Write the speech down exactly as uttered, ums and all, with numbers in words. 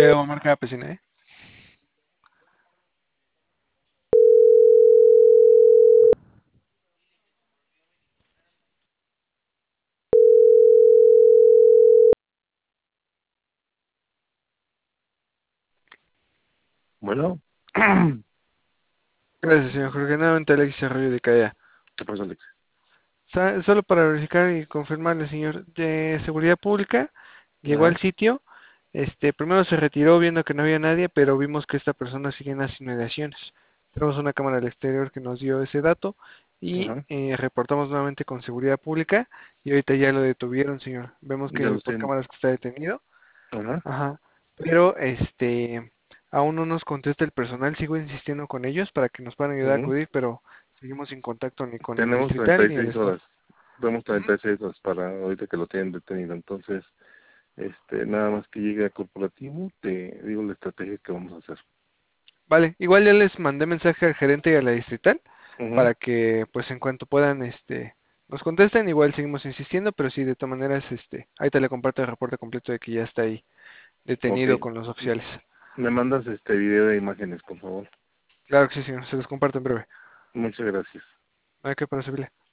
Ya debo marcar la piscina, ¿eh? Bueno, Gracias, señor Jorge. Nuevamente Alexis Arroyo de Calla. ¿qué pasó, Alex? Sa- Solo para verificar y confirmarle, señor, de Seguridad Pública, llegó al Ajá, sitio. Este, primero se retiró viendo que no había nadie, pero vimos que esta persona sigue en las inmediaciones. Tenemos una cámara al exterior que nos dio ese dato y ajá, eh, reportamos nuevamente con Seguridad Pública y ahorita ya lo detuvieron, señor. Vemos ya que lo por estoy. cámaras que está detenido. Ajá, Ajá. Pero este, aún no nos contesta el personal, sigo insistiendo con ellos para que nos puedan ayudar a ujú. acudir, pero seguimos sin contacto ni con el Tenemos treinta distrital y ni el seis staff. horas. Tenemos Ujú. treinta y seis horas para ahorita que lo tienen detenido. Entonces, este, nada más que llegue a corporativo, te digo la estrategia que vamos a hacer. Vale, igual ya les mandé mensaje al gerente y a la distrital Ujú. para que pues en cuanto puedan este nos contesten, igual seguimos insistiendo, pero sí, de todas maneras, este, ahí te le comparto el reporte completo de que ya está ahí Ok. detenido con los oficiales. Me mandas este video de imágenes, por favor. Claro que sí, señor, se los comparto en breve. Muchas gracias. No hay que para servirle.